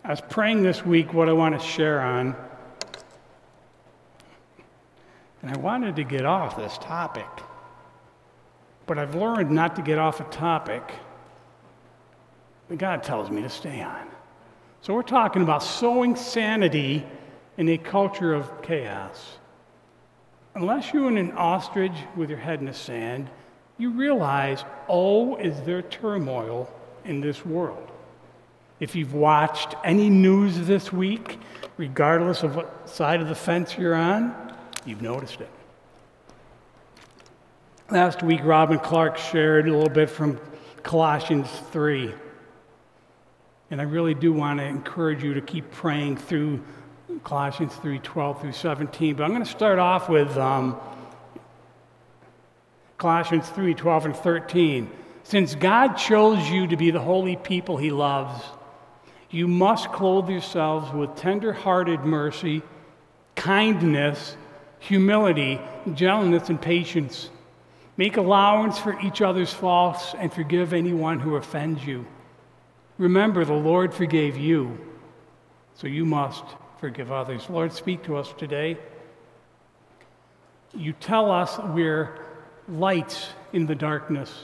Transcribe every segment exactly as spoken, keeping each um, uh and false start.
I was praying this week what I want to share on, and I wanted to get off this topic, but I've learned not to get off a topic that God tells me to stay on. So we're talking about sowing sanity in a culture of chaos. Unless you're in an ostrich with your head in the sand, you realize, oh, is there turmoil in this world? If you've watched any news this week, regardless of what side of the fence you're on, you've noticed it. Last week, Robin Clark shared a little bit from Colossians three. And I really do want to encourage you to keep praying through Colossians three, twelve through seventeen. But I'm going to start off with um, Colossians three, twelve and thirteen. Since God chose you to be the holy people he loves, you must clothe yourselves with tender-hearted mercy, kindness, humility, gentleness, and patience. Make allowance for each other's faults and forgive anyone who offends you. Remember, the Lord forgave you, so you must forgive others. Lord, speak to us today. You tell us we're lights in the darkness.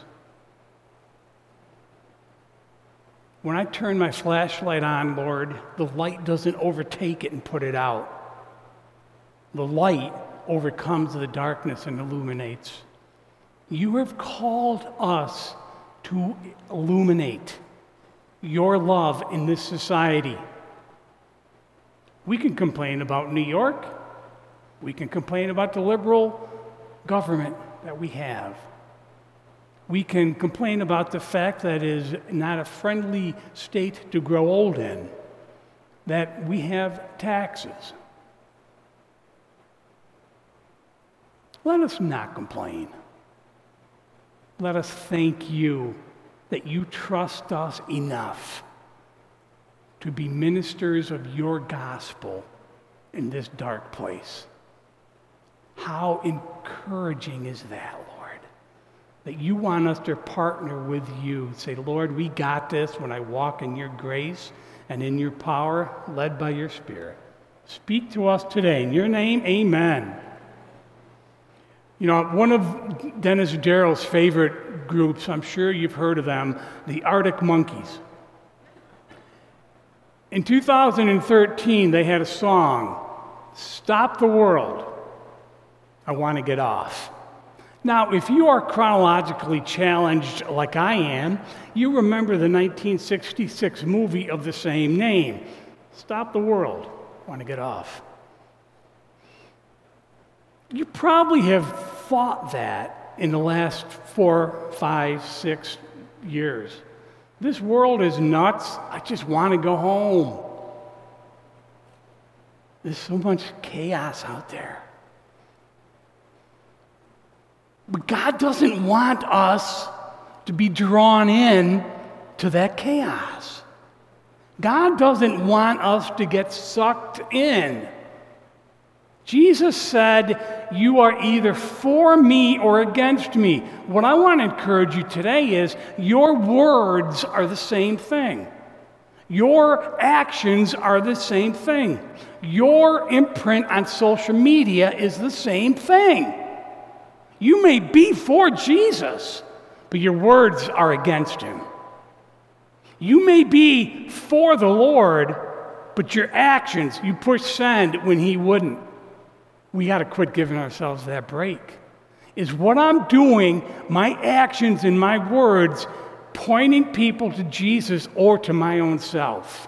When I turn my flashlight on, Lord, the light doesn't overtake it and put it out. The light overcomes the darkness and illuminates. You have called us to illuminate your love in this society. We can complain about New York. We can complain about the liberal government that we have. We can complain about the fact that it is not a friendly state to grow old in, that we have taxes. Let us not complain. Let us thank you that you trust us enough to be ministers of your gospel in this dark place. How encouraging is that, Lord? That you want us to partner with you. Say, Lord, we got this when I walk in your grace and in your power, led by your Spirit. Speak to us today. In your name, amen. You know, one of Dennis Darrell's favorite groups, I'm sure you've heard of them, the Arctic Monkeys. In two thousand thirteen, they had a song, Stop the World, I Want to Get Off. Now, if you are chronologically challenged like I am, you remember the nineteen sixty-six movie of the same name, Stop the World, I Want to Get Off. You probably have thought that in the last four, five, six years. This world is nuts. I just want to go home. There's so much chaos out there. But God doesn't want us to be drawn in to that chaos. God doesn't want us to get sucked in. Jesus said, you are either for me or against me. What I want to encourage you today is your words are the same thing. Your actions are the same thing. Your imprint on social media is the same thing. You may be for Jesus, but your words are against him. You may be for the Lord, but your actions, you push send when he wouldn't. We got to quit giving ourselves that break. Is what I'm doing, my actions and my words, pointing people to Jesus or to my own self?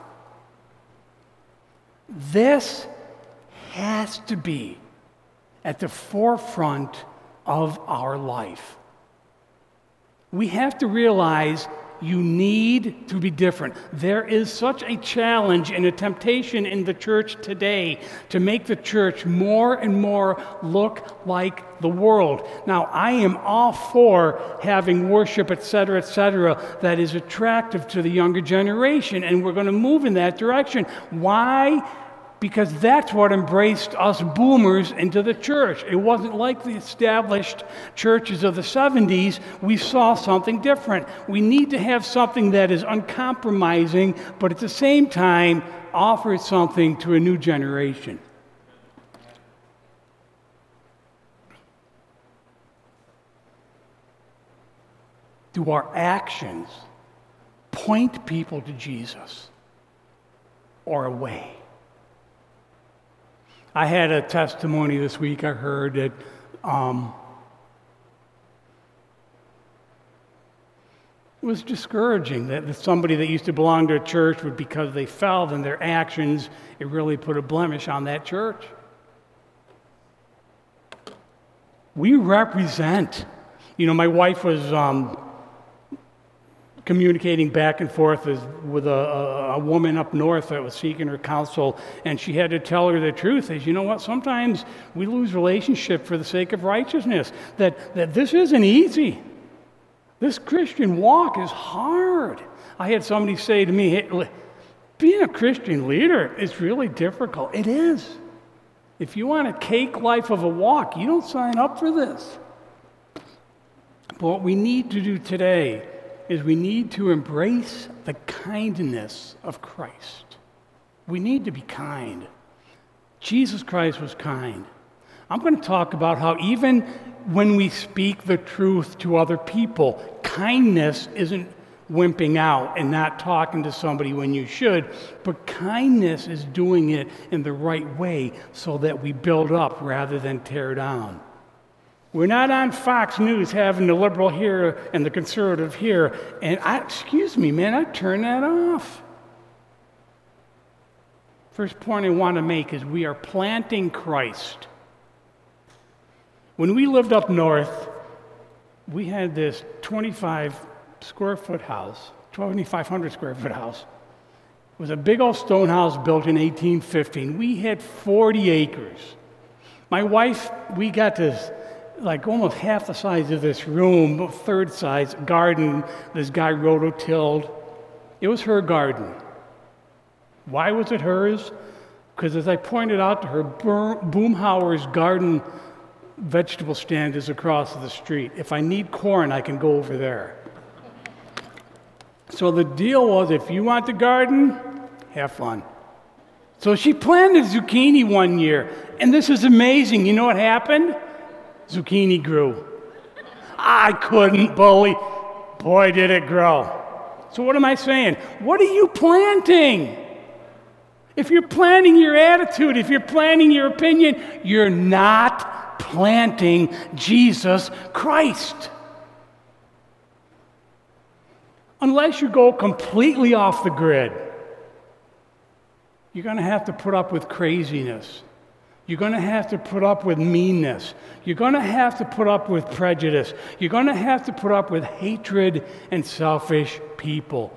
This has to be at the forefront of our life. We have to realize you need to be different. There is such a challenge and a temptation in the church today to make the church more and more look like the world. Now, I am all for having worship, et cetera, et cetera, that is attractive to the younger generation, and we're going to move in that direction. Why? because that's what embraced us boomers into the church. It wasn't like the established churches of the seventies. We saw something different. We need to have something that is uncompromising, but at the same time offers something to a new generation. Do our actions point people to Jesus or away? I had a testimony this week. I heard that um, it was discouraging that somebody that used to belong to a church would, because they fell in their actions, it really put a blemish on that church. We represent. You know, my wife was um, communicating back and forth with, with a, a, a woman up north that was seeking her counsel, and she had to tell her the truth. Is, you know what, sometimes we lose relationship for the sake of righteousness, that, that this isn't easy. This Christian walk is hard. I had somebody say to me, hey, being a Christian leader is really difficult. It is. If you want a cake life of a walk, you don't sign up for this. But what we need to do today is we need to embrace the kindness of Christ. We need to be kind. Jesus Christ was kind. I'm going to talk about how even when we speak the truth to other people, kindness isn't wimping out and not talking to somebody when you should, but kindness is doing it in the right way so that we build up rather than tear down. We're not on Fox News having the liberal here and the conservative here. And I, excuse me, man, I turn that off. First point I want to make is we are planting Christ. When we lived up north, we had this twenty-five square foot house, twenty-five hundred square foot house. It was a big old stone house built in eighteen fifteen. We had forty acres. My wife, we got this, like almost half the size of this room, third size garden, this guy rototilled. It was her garden. Why was it hers? Because as I pointed out to her, Boomhauer's garden vegetable stand is across the street. If I need corn, I can go over there. So the deal was, if you want the garden, have fun. So she planted zucchini one year, and this is amazing. You know what happened? Zucchini grew. I couldn't believe, boy, did it grow. So what am I saying? What are you planting? If you're planting your attitude, if you're planting your opinion, you're not planting Jesus Christ. Unless you go completely off the grid, you're going to have to put up with craziness. You're going to have to put up with meanness. You're going to have to put up with prejudice. You're going to have to put up with hatred and selfish people.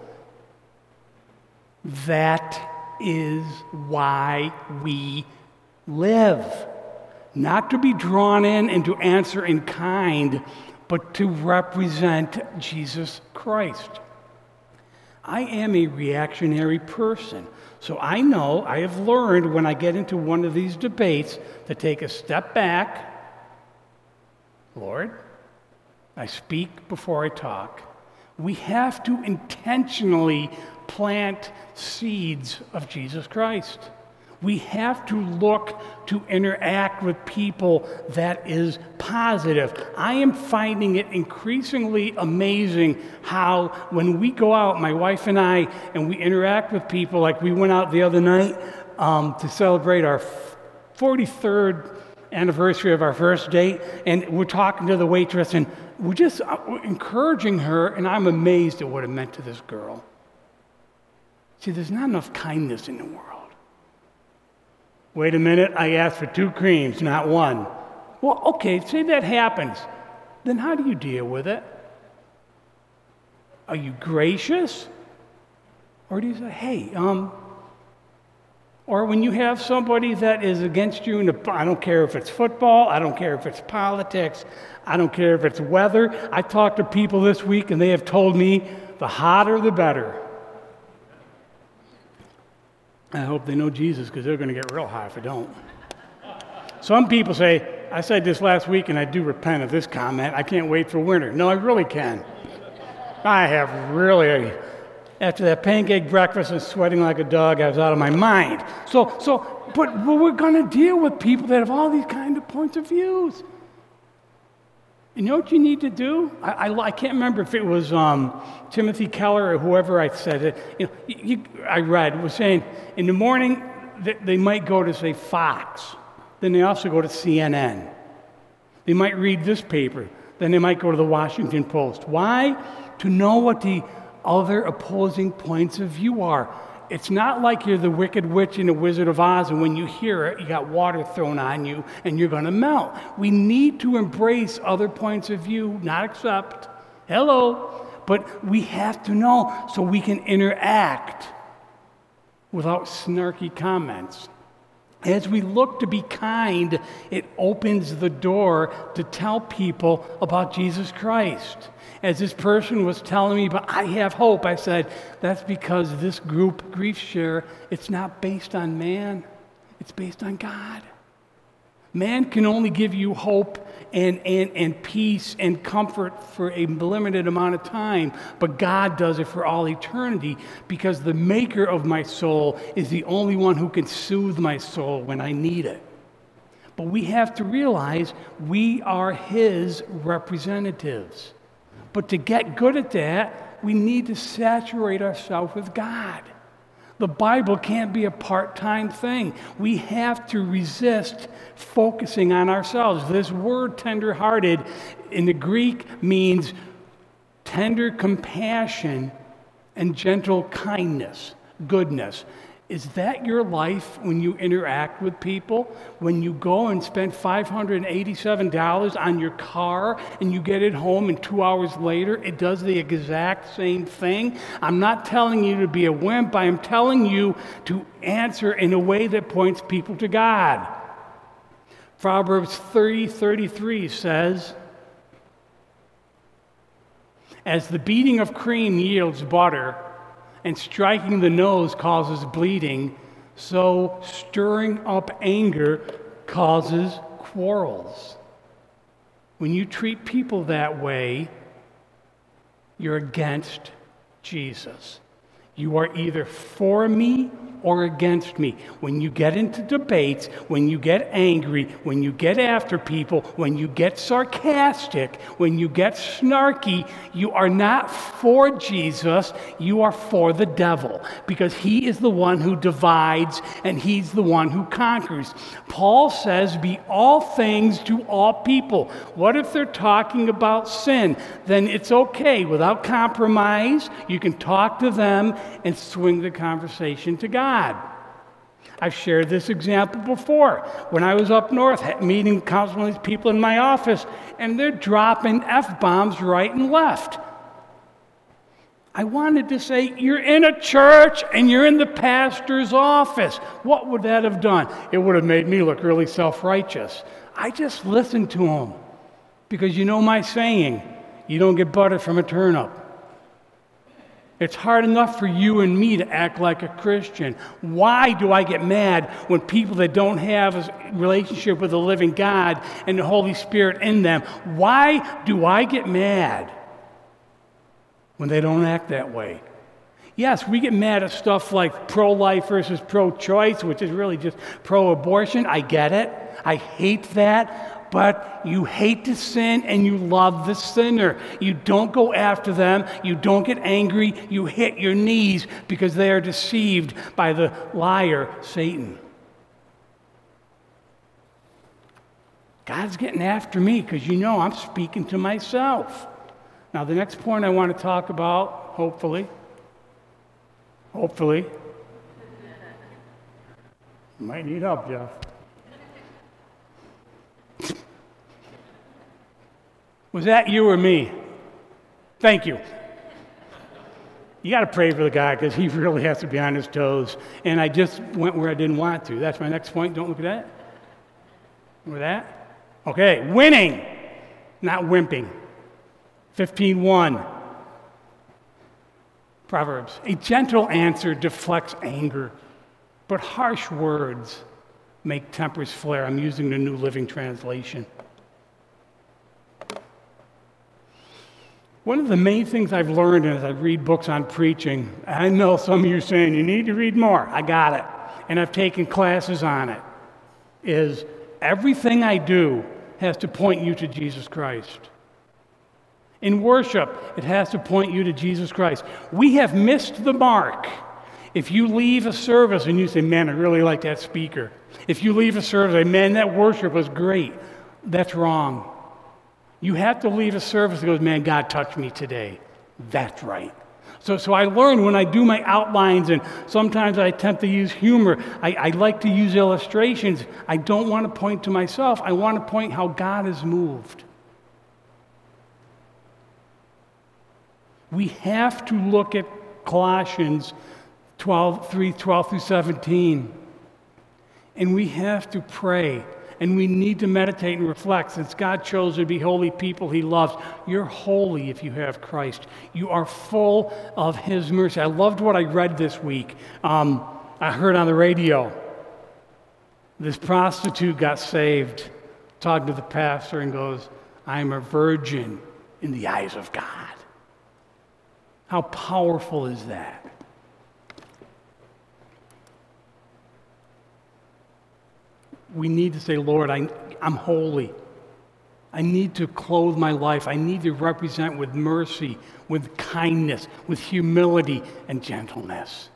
That is why we live. Not to be drawn in and to answer in kind, but to represent Jesus Christ. I am a reactionary person. So I know, I have learned when I get into one of these debates to take a step back. Lord, I speak before I talk. We have to intentionally plant seeds of Jesus Christ. We have to look to interact with people that is positive. I am finding it increasingly amazing how when we go out, my wife and I, and we interact with people, like we went out the other night um, to celebrate our forty-third anniversary of our first date, and we're talking to the waitress, and we're just uh, we're encouraging her, and I'm amazed at what it meant to this girl. See, there's not enough kindness in the world. Wait a minute, I asked for two creams, not one. Well, okay, say that happens. Then how do you deal with it? Are you gracious? Or do you say, hey, um, or when you have somebody that is against you, in the, I don't care if it's football, I don't care if it's politics, I don't care if it's weather. I talked to people this week and they have told me the hotter the better. I hope they know Jesus because they're going to get real high if I don't. Some people say, I said this last week and I do repent of this comment, I can't wait for winter. No, I really can. I have really, after that pancake breakfast and sweating like a dog, I was out of my mind. So, so, but, but we're going to deal with people that have all these kind of points of views. You know what you need to do? I, I, I can't remember if it was um, Timothy Keller or whoever I said it. You know, you, you, I read was saying in the morning they, they might go to say Fox, then they also go to C N N. They might read this paper, then they might go to the Washington Post. Why? To know what the other opposing points of view are. It's not like you're the Wicked Witch in the Wizard of Oz, and when you hear it, you got water thrown on you, and you're going to melt. We need to embrace other points of view, not accept. Hello. But we have to know so we can interact without snarky comments. As we look to be kind, it opens the door to tell people about Jesus Christ. As this person was telling me, but I have hope, I said, that's because this group, Grief Share, it's not based on man, it's based on God. Man can only give you hope and, and, and peace and comfort for a limited amount of time, but God does it for all eternity because the maker of my soul is the only one who can soothe my soul when I need it. But we have to realize we are his representatives. But to get good at that, we need to saturate ourselves with God. The Bible can't be a part-time thing. We have to resist focusing on ourselves. This word tender-hearted in the Greek means tender compassion and gentle kindness, goodness. Is that your life when you interact with people? When you go and spend five hundred eighty-seven dollars on your car and you get it home and two hours later it does the exact same thing? I'm not telling you to be a wimp. I am telling you to answer in a way that points people to God. Proverbs thirty thirty-three says, as the beating of cream yields butter, and striking the nose causes bleeding, so stirring up anger causes quarrels. When you treat people that way, you're against Jesus. You are either for me or against me. When you get into debates, when you get angry, when you get after people, when you get sarcastic, when you get snarky, you are not for Jesus, you are for the devil, because he is the one who divides and he's the one who conquers. Paul says, be all things to all people. What if they're talking about sin? Then it's okay. Without compromise, you can talk to them and swing the conversation to God. I've shared this example before. When I was up north meeting counseling these people in my office, and they're dropping F-bombs right and left. I wanted to say, you're in a church and you're in the pastor's office. What would that have done? It would have made me look really self-righteous. I just listened to them because you know my saying, you don't get butter from a turnip. It's hard enough for you and me to act like a Christian. Why do I get mad when people that don't have a relationship with the living God and the Holy Spirit in them, why do I get mad when they don't act that way? Yes, we get mad at stuff like pro-life versus pro-choice, which is really just pro-abortion. I get it. I hate that. But you hate the sin and you love the sinner. You don't go after them. You don't get angry. You hit your knees because they are deceived by the liar, Satan. God's getting after me because you know I'm speaking to myself. Now, the next point I want to talk about, hopefully, hopefully, you might need help, Jeff. Was that you or me? Thank you. You got to pray for the guy because he really has to be on his toes. And I just went where I didn't want to. That's my next point. Don't look at that. Look at that. Okay, winning, not wimping. fifteen one. Proverbs. A gentle answer deflects anger, but harsh words make tempers flare. I'm using the New Living Translation. One of the main things I've learned as I read books on preaching, I know some of you are saying, you need to read more. I got it. And I've taken classes on it, is everything I do has to point you to Jesus Christ. In worship, it has to point you to Jesus Christ. We have missed the mark. If you leave a service and you say, man, I really like that speaker. If you leave a service and say, man, that worship was great. That's wrong. You have to leave a service that goes, man, God touched me today. That's right. So, so I learned when I do my outlines, and sometimes I attempt to use humor, I, I like to use illustrations. I don't want to point to myself. I want to point how God is moved. We have to look at Colossians twelve, three, twelve through seventeen. And we have to pray. And we need to meditate and reflect. Since God chose to be holy people he loves, you're holy if you have Christ. You are full of his mercy. I loved what I read this week. Um, I heard on the radio, this prostitute got saved, talking to the pastor and goes, I'm a virgin in the eyes of God. How powerful is that? We need to say, Lord, I, I'm holy. I need to clothe my life. I need to represent with mercy, with kindness, with humility and gentleness.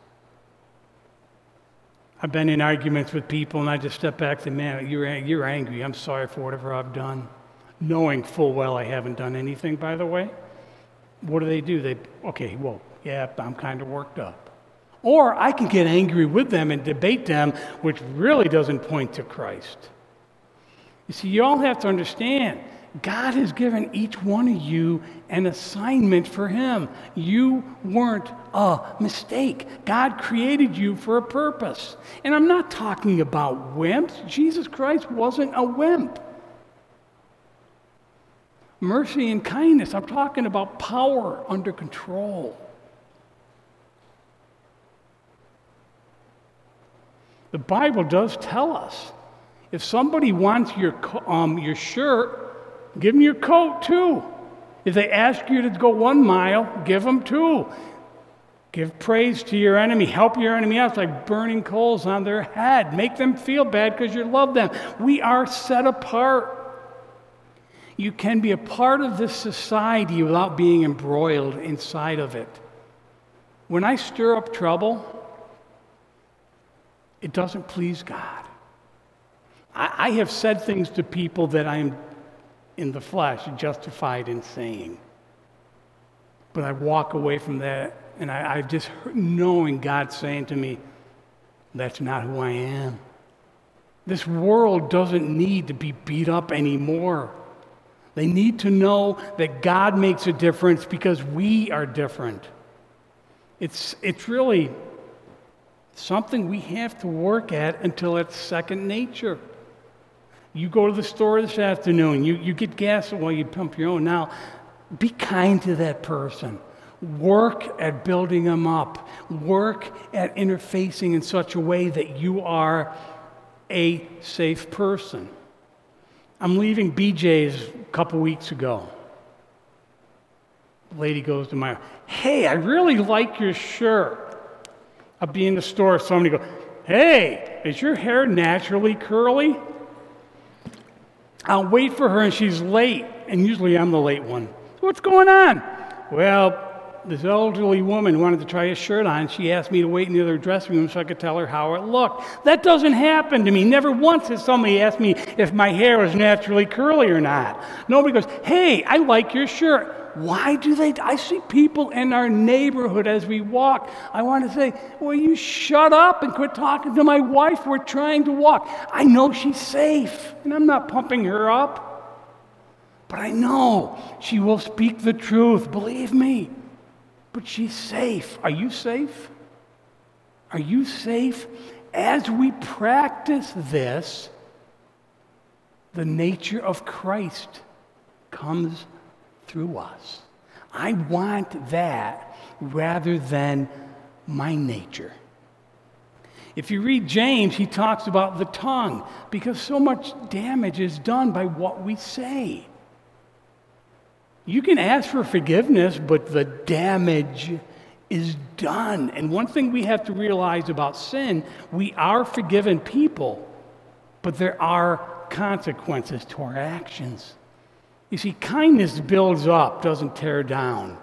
I've been in arguments with people, and I just step back and say, man, you're, you're angry. I'm sorry for whatever I've done. Knowing full well I haven't done anything, by the way. What do they do? They, okay, well, yeah, I'm kind of worked up. Or I can get angry with them and debate them, which really doesn't point to Christ. You see, you all have to understand, God has given each one of you an assignment for him. You weren't a mistake. God created you for a purpose. And I'm not talking about wimps. Jesus Christ wasn't a wimp. Mercy and kindness, I'm talking about power under control. The Bible does tell us, if somebody wants your um, your shirt, give them your coat too. If they ask you to go one mile, give them two. Give praise to your enemy. Help your enemy out. It's like burning coals on their head. Make them feel bad because you love them. We are set apart. You can be a part of this society without being embroiled inside of it. When I stir up trouble, it doesn't please God. I, I have said things to people that I am in the flesh justified in saying. But I walk away from that, and I, I just heard, knowing God saying to me, that's not who I am. This world doesn't need to be beat up anymore. They need to know that God makes a difference because we are different. It's, it's really something we have to work at until it's second nature. You go to the store this afternoon, you, you get gas, well, you pump your own. Now, be kind to that person. Work at building them up. Work at interfacing in such a way that you are a safe person. I'm leaving B J's a couple weeks ago. The lady goes to my, hey, I really like your shirt. I'll be in the store, somebody go, hey, is your hair naturally curly? I'll wait for her, and she's late, and usually I'm the late one. What's going on? Well, this elderly woman wanted to try a shirt on. She asked me to wait in the other dressing room so I could tell her how it looked. That doesn't happen to me. Never once has somebody asked me if my hair was naturally curly or not. Nobody goes, hey, I like your shirt. Why do they? I see people in our neighborhood as we walk. I want to say, well, you shut up and quit talking to my wife. We're trying to walk. I know she's safe, and I'm not pumping her up. But I know she will speak the truth, believe me. But she's safe. Are you safe? Are you safe? As we practice this, the nature of Christ comes through us. I want that rather than my nature. If you read James, he talks about the tongue because so much damage is done by what we say. You can ask for forgiveness, but the damage is done. And one thing we have to realize about sin, we are forgiven people, but there are consequences to our actions. You see, kindness builds up, doesn't tear down.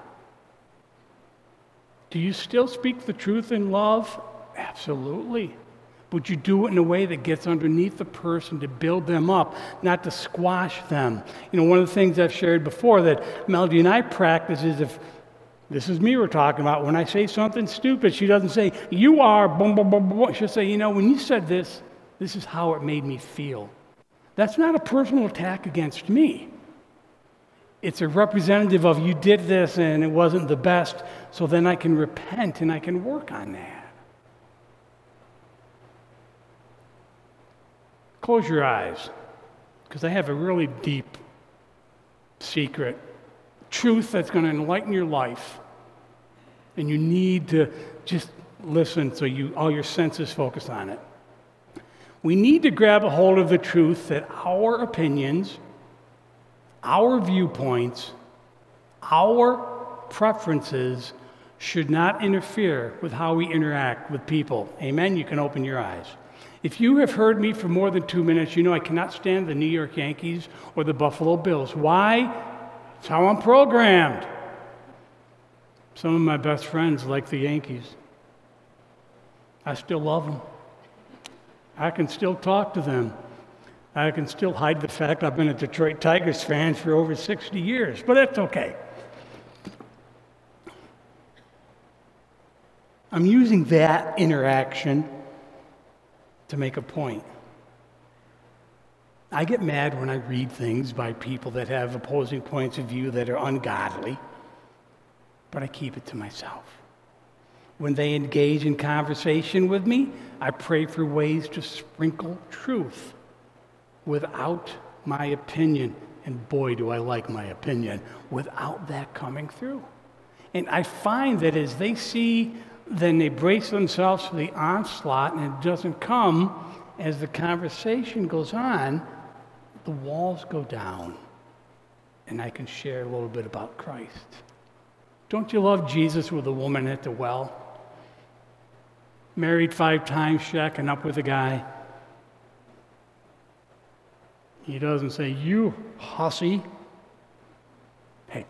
Do you still speak the truth in love? Absolutely. But you do it in a way that gets underneath the person to build them up, not to squash them. You know, one of the things I've shared before that Melody and I practice is if, this is me we're talking about, when I say something stupid, she doesn't say, you are, boom, boom, boom, boom. She'll say, you know, when you said this, this is how it made me feel. That's not a personal attack against me. It's a representative of you did this and it wasn't the best, so then I can repent and I can work on that. Close your eyes, because I have a really deep secret, truth that's going to enlighten your life. And you need to just listen so you all your senses focus on it. We need to grab a hold of the truth that our opinions, our viewpoints, our preferences should not interfere with how we interact with people. Amen? You can open your eyes. If you have heard me for more than two minutes, you know I cannot stand the New York Yankees or the Buffalo Bills. Why? It's how I'm programmed. Some of my best friends like the Yankees. I still love them. I can still talk to them. I can still hide the fact I've been a Detroit Tigers fan for over sixty years, but that's okay. I'm using that interaction to make a point. I get mad when I read things by people that have opposing points of view that are ungodly, but I keep it to myself. When they engage in conversation with me, I pray for ways to sprinkle truth without my opinion, and boy, do I like my opinion, without that coming through. And I find that as they see, then they brace themselves for the onslaught, and it doesn't come as the conversation goes on, the walls go down, and I can share a little bit about Christ. Don't you love Jesus with the woman at the well? Married five times, shacking up with a guy. He doesn't say, you hussy. Hey,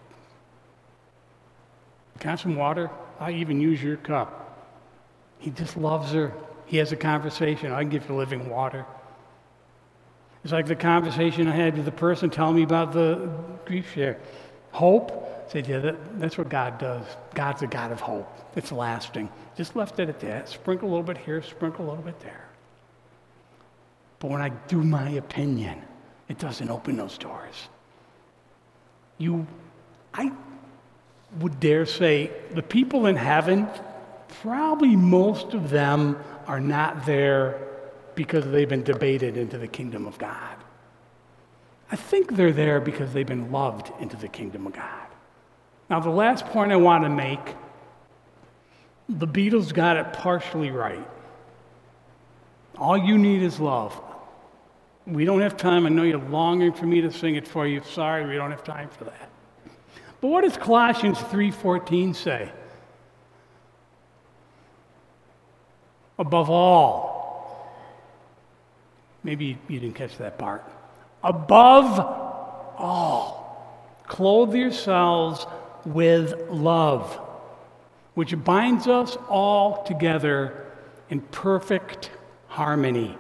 got some water? I even use your cup. He just loves her. He has a conversation. I can give you living water. It's like the conversation I had with the person telling me about the grief share. Hope? I said, yeah, that, that's what God does. God's a God of hope. It's lasting. Just left it at that. Sprinkle a little bit here, sprinkle a little bit there. But when I do my opinion, it doesn't open those doors. You, I would dare say the people in heaven, probably most of them are not there because they've been debated into the kingdom of God. I think they're there because they've been loved into the kingdom of God. Now, the last point I want to make, the Beatles got it partially right. All you need is love. We don't have time. I know you're longing for me to sing it for you. Sorry, we don't have time for that. But what does Colossians three fourteen say? Above all, maybe you didn't catch that part. Above all, clothe yourselves with love, which binds us all together in perfect harmony.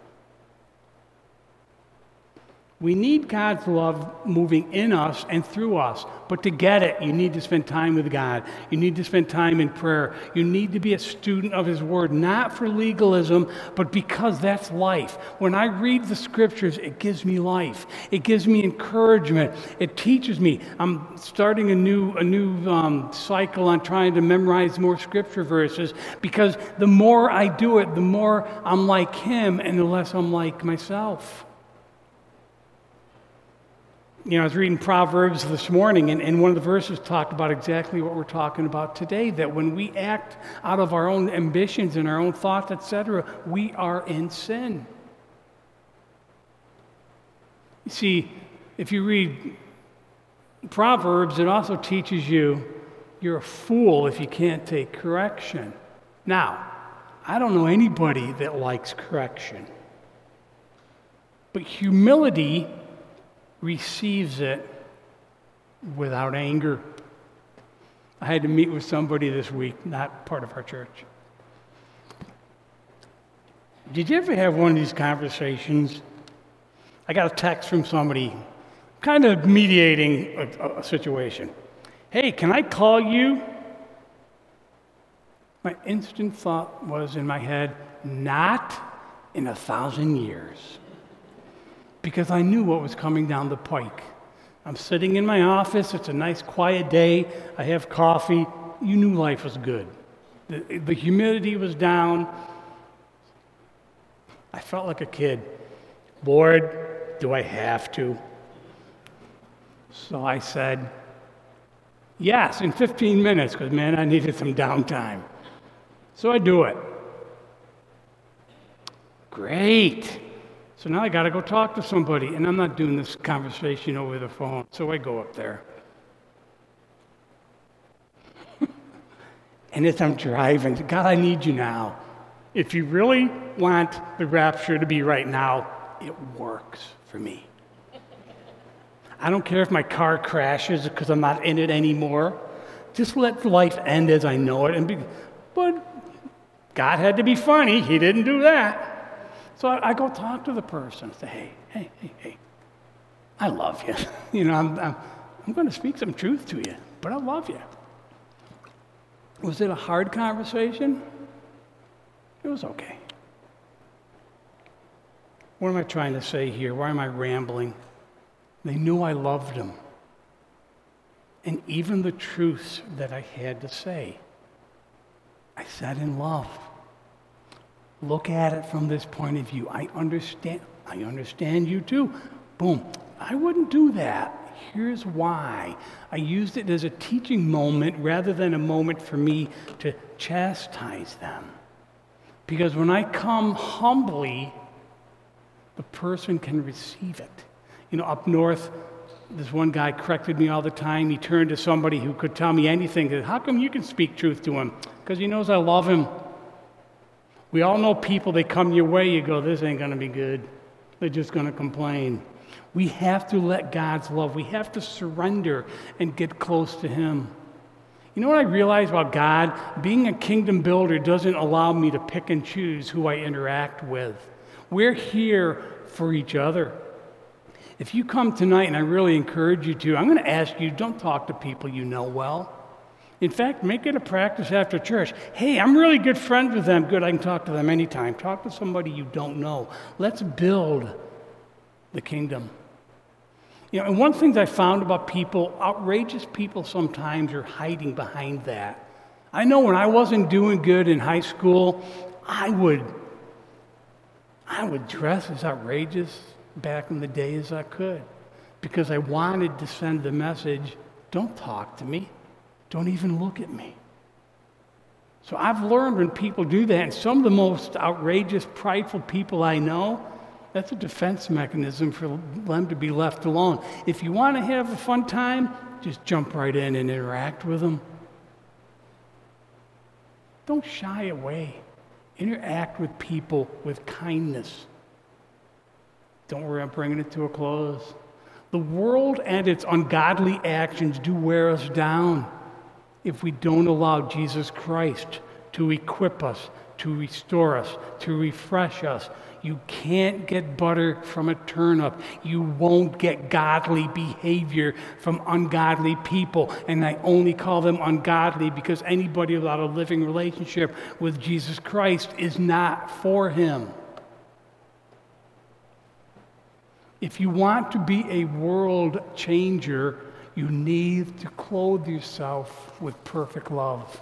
We need God's love moving in us and through us. But to get it, you need to spend time with God. You need to spend time in prayer. You need to be a student of His Word, not for legalism, but because that's life. When I read the Scriptures, it gives me life. It gives me encouragement. It teaches me. I'm starting a new, a new um, cycle on trying to memorize more Scripture verses, because the more I do it, the more I'm like Him and the less I'm like myself. You know, I was reading Proverbs this morning, and, and one of the verses talked about exactly what we're talking about today, that when we act out of our own ambitions and our own thoughts, et cetera, we are in sin. You see, if you read Proverbs, it also teaches you you're a fool if you can't take correction. Now, I don't know anybody that likes correction, but humility receives it without anger. I had to meet with somebody this week, not part of our church. Did you ever have one of these conversations? I got a text from somebody kind of mediating a, a situation. Hey, can I call you? My instant thought was in my head, not in a thousand years. Because I knew what was coming down the pike. I'm sitting in my office. It's a nice, quiet day. I have coffee. You knew life was good. The, the humidity was down. I felt like a kid. Lord, do I have to? So I said, yes, in fifteen minutes, because, man, I needed some downtime. So I do it. Great. So now I got to go talk to somebody, and I'm not doing this conversation over the phone. So I go up there. And as I'm driving, God, I need you now. If you really want the rapture to be right now, it works for me. I don't care if my car crashes because I'm not in it anymore. Just let life end as I know it. And be, but God had to be funny. He didn't do that. So I, I go talk to the person. Say, hey, hey, hey, hey, I love you. You know, I'm, I'm, I'm going to speak some truth to you, but I love you. Was it a hard conversation? It was okay. What am I trying to say here? Why am I rambling? They knew I loved them. And even the truths that I had to say, I said in love. Look at it from this point of view. I understand. I understand you too. Boom. I wouldn't do that. Here's why. I used it as a teaching moment rather than a moment for me to chastise them. Because when I come humbly, the person can receive it. You know, up north, this one guy corrected me all the time. He turned to somebody who could tell me anything. He said, how come you can speak truth to him? Because he knows I love him. We all know people, they come your way, you go, this ain't going to be good. They're just going to complain. We have to let God's love, we have to surrender and get close to Him. You know what I realize about God? Being a kingdom builder doesn't allow me to pick and choose who I interact with. We're here for each other. If you come tonight, and I really encourage you to, I'm going to ask you, don't talk to people you know well. In fact, make it a practice after church. Hey, I'm really good friends with them. Good, I can talk to them anytime. Talk to somebody you don't know. Let's build the kingdom. You know, and one thing I found about people, outrageous people sometimes are hiding behind that. I know when I wasn't doing good in high school, I would, I would dress as outrageous back in the day as I could because I wanted to send the message, don't talk to me. Don't even look at me. So I've learned when people do that, and some of the most outrageous, prideful people I know, that's a defense mechanism for them to be left alone. If you want to have a fun time, just jump right in and interact with them. Don't shy away. Interact with people with kindness. Don't worry, I'm bringing it to a close. The world and its ungodly actions do wear us down if we don't allow Jesus Christ to equip us, to restore us, to refresh us. You can't get butter from a turnip. You won't get godly behavior from ungodly people. And I only call them ungodly because anybody without a living relationship with Jesus Christ is not for Him. If you want to be a world changer, you need to clothe yourself with perfect love.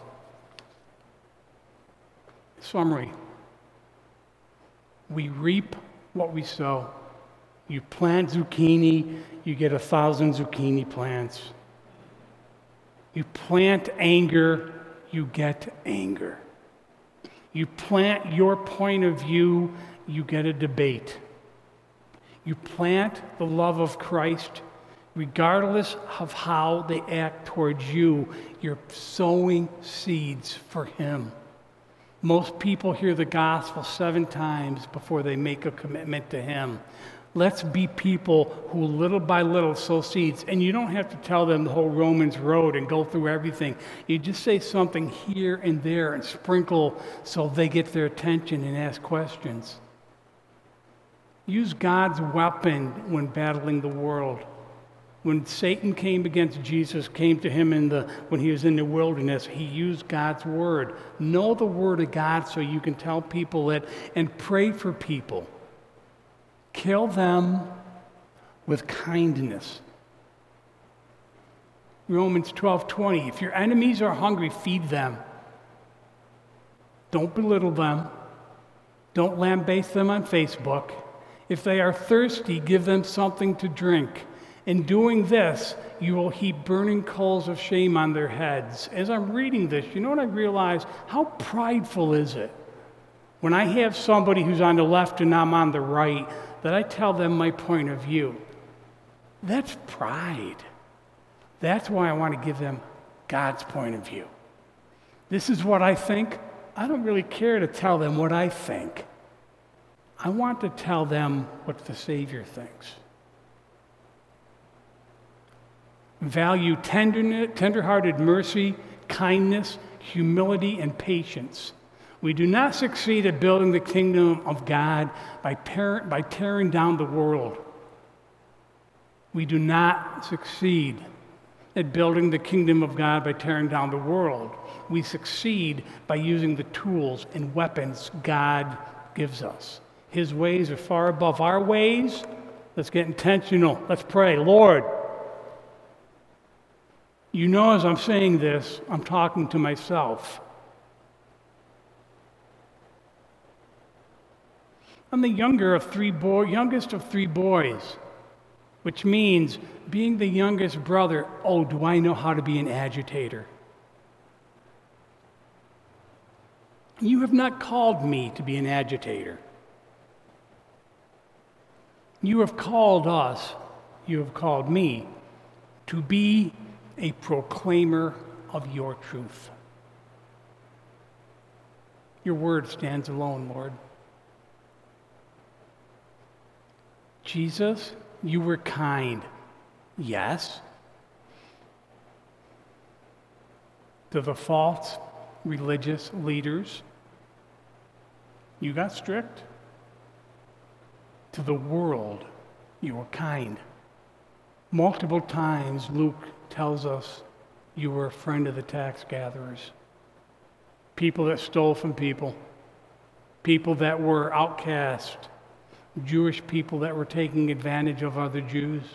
Summary. We reap what we sow. You plant zucchini, you get a thousand zucchini plants. You plant anger, you get anger. You plant your point of view, you get a debate. You plant the love of Christ, regardless of how they act towards you, you're sowing seeds for Him. Most people hear the gospel seven times before they make a commitment to Him. Let's be people who little by little sow seeds. And you don't have to tell them the whole Romans road and go through everything. You just say something here and there and sprinkle so they get their attention and ask questions. Use God's weapon when battling the world. When Satan came against Jesus, came to him in the when he was in the wilderness, he used God's word. Know the word of God so you can tell people it and pray for people. Kill them with kindness. Romans twelve twenty. If your enemies are hungry, feed them. Don't belittle them. Don't lambaste them on Facebook. If they are thirsty, give them something to drink. In doing this, you will heap burning coals of shame on their heads. As I'm reading this, you know what I realize? How prideful is it when I have somebody who's on the left and I'm on the right, that I tell them my point of view? That's pride. That's why I want to give them God's point of view. This is what I think. I don't really care to tell them what I think. I want to tell them what the Savior thinks. Value tenderness, tender-hearted mercy, kindness, humility, and patience. We do not succeed at building the kingdom of God by, par- by tearing down the world. We do not succeed at building the kingdom of God by tearing down the world. We succeed by using the tools and weapons God gives us. His ways are far above our ways. Let's get intentional. Let's pray. Lord, you know as I'm saying this, I'm talking to myself. I'm the younger of three boy, youngest of three boys, which means being the youngest brother, oh, do I know how to be an agitator? You have not called me to be an agitator. You have called us, you have called me to be a proclaimer of your truth. Your word stands alone, Lord. Jesus, you were kind, yes, to the false religious leaders. You got strict. To the world, you were kind. Multiple times, Luke tells us you were a friend of the tax gatherers, people that stole from people, people that were outcast, Jewish people that were taking advantage of other Jews.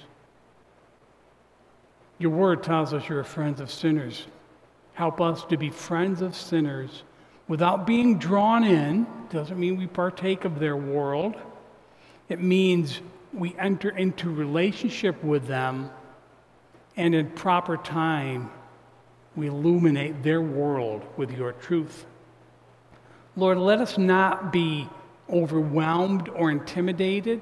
Your word tells us you're friends of sinners. Help us to be friends of sinners without being drawn in. Doesn't mean we partake of their world. It means we enter into relationship with them, and in proper time, we illuminate their world with your truth. Lord, let us not be overwhelmed or intimidated.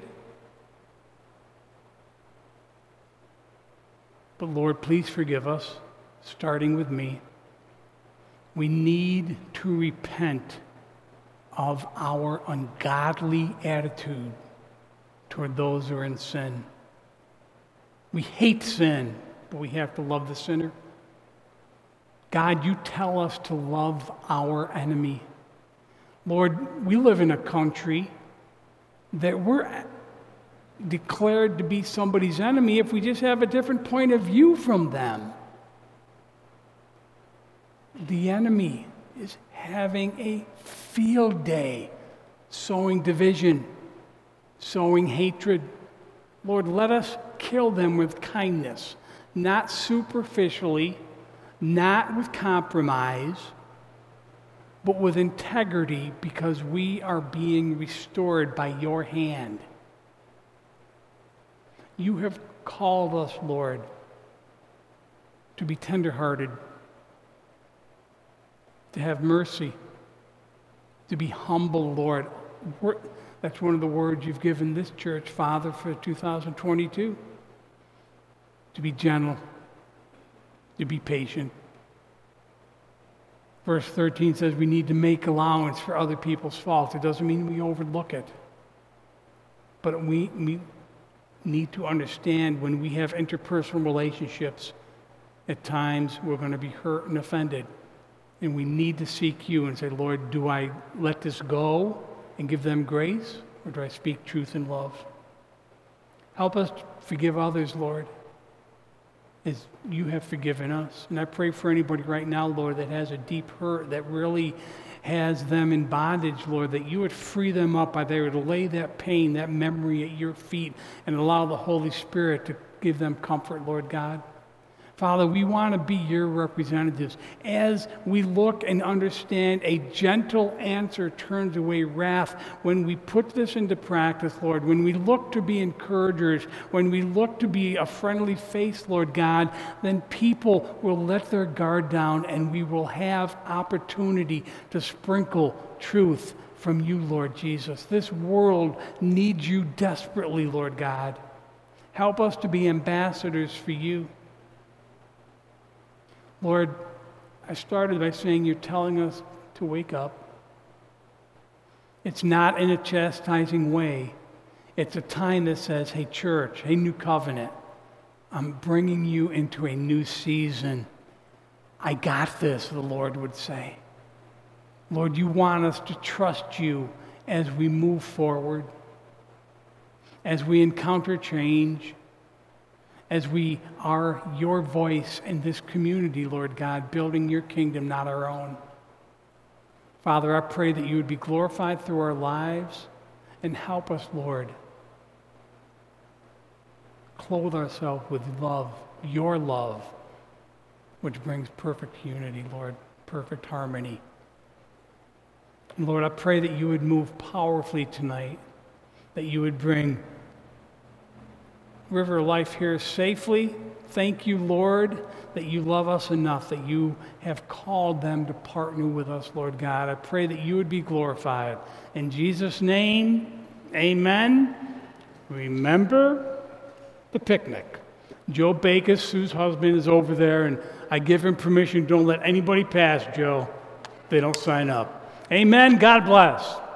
But Lord, please forgive us, starting with me. We need to repent of our ungodly attitude toward those who are in sin. We hate sin, but we have to love the sinner. God, you tell us to love our enemy. Lord, we live in a country that we're declared to be somebody's enemy if we just have a different point of view from them. The enemy is having a field day, sowing division, sowing hatred. Lord, let us kill them with kindness, not superficially, not with compromise, but with integrity, because we are being restored by your hand. You have called us, Lord, to be tenderhearted, to have mercy, to be humble, Lord. That's one of the words you've given this church, Father, for two thousand twenty-two. To be gentle, to be patient. Verse thirteen says we need to make allowance for other people's faults. It doesn't mean we overlook it. But we, we need to understand when we have interpersonal relationships, at times we're going to be hurt and offended. And we need to seek you and say, Lord, do I let this go and give them grace, or do I speak truth in love? Help us to forgive others, Lord, as you have forgiven us. And I pray for anybody right now, Lord, that has a deep hurt, that really has them in bondage, Lord, that you would free them up, by they would lay that pain, that memory at your feet, and allow the Holy Spirit to give them comfort, Lord God. Father, we want to be your representatives. As we look and understand, a gentle answer turns away wrath. When we put this into practice, Lord, when we look to be encouragers, when we look to be a friendly face, Lord God, then people will let their guard down, and we will have opportunity to sprinkle truth from you, Lord Jesus. This world needs you desperately, Lord God. Help us to be ambassadors for you. Lord, I started by saying you're telling us to wake up. It's not in a chastising way. It's a time that says, hey, church, hey, New Covenant, I'm bringing you into a new season. I got this, the Lord would say. Lord, you want us to trust you as we move forward, as we encounter change, as we are your voice in this community, Lord God, building your kingdom, not our own. Father, I pray that you would be glorified through our lives, and help us, Lord, clothe ourselves with love, your love, which brings perfect unity, Lord, perfect harmony. And Lord, I pray that you would move powerfully tonight, that you would bring River of Life here safely. Thank you, Lord, that you love us enough, that you have called them to partner with us, Lord God. I pray that you would be glorified. In Jesus' name, amen. Remember the picnic. Joe Bacus, Sue's husband, is over there, and I give him permission. Don't let anybody pass, Joe. They don't sign up. Amen. God bless.